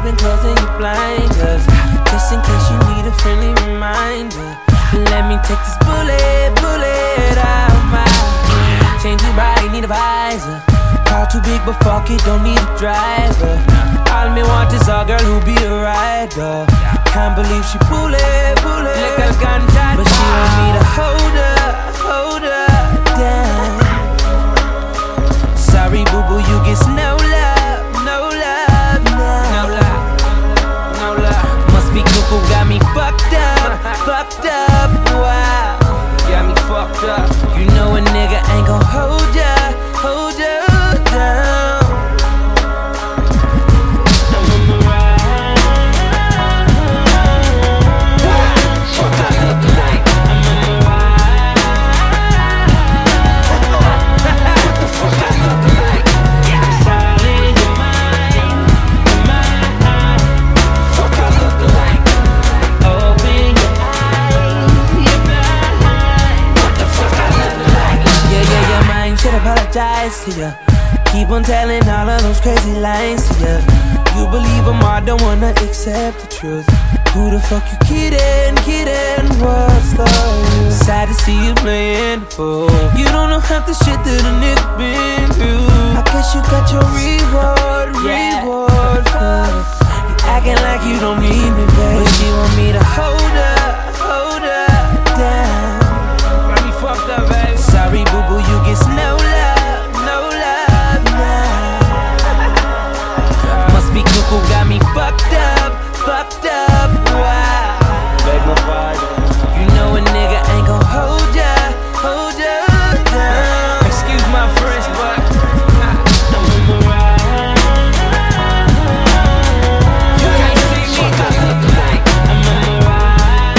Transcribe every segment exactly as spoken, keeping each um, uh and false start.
been closing your blinders, just in case you need a friendly reminder. Let me take this bullet, bullet out my head. Change your body, need a visor. Car too big, but fuck it, don't need a driver. All me want is a girl who be a rider. Can't believe she pull it, pull it like a ganja, but she want me to hold her, hold her down. Sorry, boo boo, you get no love, no love, no, no love, no love. Must be cuckoo, got me fucked up, fucked up. Wow, got me fucked up. You know a nigga ain't gon' hold ya, hold ya down. Apologize to ya. Keep on telling all of those crazy lies to ya. You believe them all, don't wanna accept the truth. Who the fuck you kidding, kidding? What's the use? Sad to see you playing the fool. You don't know half the shit that a nigga been through. I guess you got your reward, yeah. Reward for you acting like you don't need me, baby. But she want me to hold her, hold her down. Got me fucked up, baby. Sorry, boo boo, you get no love, no love now. Must be cuckoo, got me fucked up, fucked up. Wow. Beg my pardon. You know a nigga ain't gon' hold ya, hold ya down. Excuse my French, but I'm on the ride. You can't see me, I look like I'm on the ride.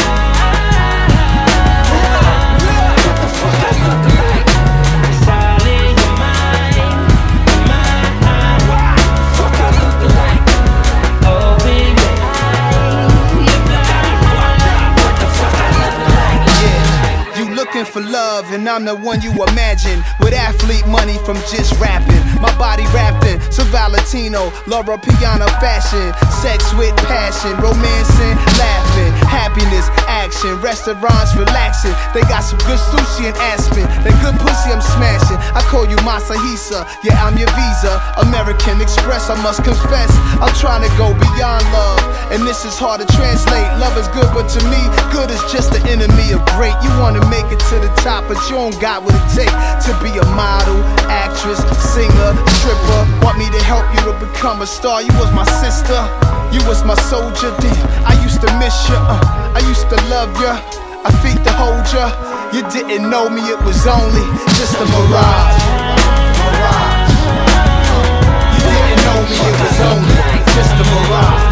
What the fuck I look like? It's all in your mind, mind. What the fuck I look like? Open your eyes, you're blind. What the fuck I look like? Yeah, you looking for love and I'm the one you imagine. With athlete money from just rapping. My body wrapped in some Valentino, Laura Piana fashion. Sex with passion, romancing, laughing. Happiness, action, restaurants relaxing. They got some good sushi in Aspen. That good pussy I'm smashing. I call you Masahisa, yeah I'm your visa. American Express, I must confess I'm trying to go beyond love, and this is hard to translate. Love is good, but to me, good is just the enemy of great. You wanna make it to the top, but you don't got what it takes to be a model, actress, singer, stripper. Want me to help you to become a star? You was my sister, you was my soldier. Damn, I used to miss you, uh, I used to love you, I feet to hold you. You didn't know me, it was only just a mirage. Mirage. You didn't know me, it was only just a mirage.